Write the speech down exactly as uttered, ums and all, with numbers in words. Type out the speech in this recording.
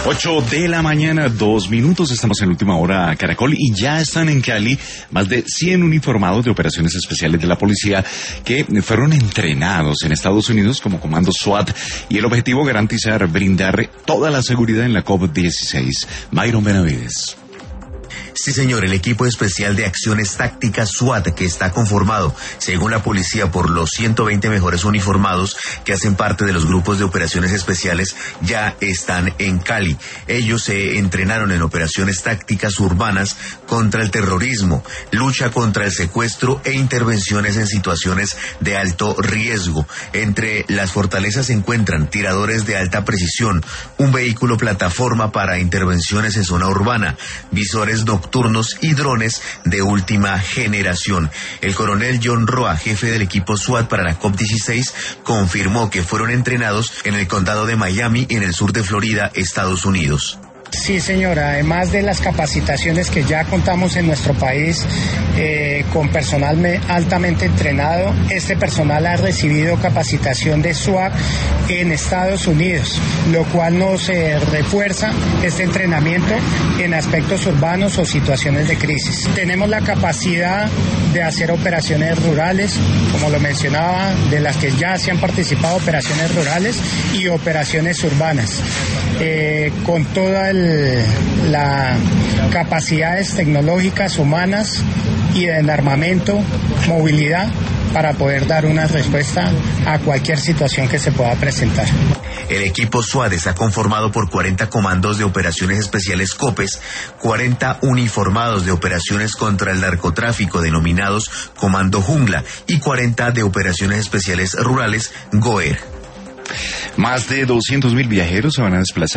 Ocho de la mañana, dos minutos, estamos en la última hora Caracol y ya están en Cali más de cien uniformados de operaciones especiales de la policía que fueron entrenados en Estados Unidos como comando SWAT y el objetivo garantizar, brindar toda la seguridad en la COP dieciséis. Myron Benavides. Sí, señor, el equipo especial de acciones tácticas SWAT, que está conformado, según la policía, por los ciento veinte mejores uniformados que hacen parte de los grupos de operaciones especiales, ya están en Cali. Ellos se entrenaron en operaciones tácticas urbanas contra el terrorismo, lucha contra el secuestro e intervenciones en situaciones de alto riesgo. Entre las fortalezas se encuentran tiradores de alta precisión, un vehículo plataforma para intervenciones en zona urbana, visores nocturnos y drones de última generación. El coronel John Roa, jefe del equipo SWAT para la COP dieciséis, confirmó que fueron entrenados en el condado de Miami, en el sur de Florida, Estados Unidos. Sí, señora, además de las capacitaciones que ya contamos en nuestro país eh, con personal me, altamente entrenado, este personal ha recibido capacitación de SWAT en Estados Unidos, lo cual nos eh, refuerza este entrenamiento en aspectos urbanos o situaciones de crisis. Tenemos la capacidad de hacer operaciones rurales, como lo mencionaba, de las que ya se han participado, operaciones rurales y operaciones urbanas, eh, con toda el las capacidades tecnológicas humanas y en armamento, movilidad, para poder dar una respuesta a cualquier situación que se pueda presentar. El equipo SWAT está conformado por cuarenta comandos de operaciones especiales COPES, cuarenta uniformados de operaciones contra el narcotráfico denominados Comando Jungla y cuarenta de operaciones especiales rurales GOER. Más de doscientos mil viajeros se van a desplazar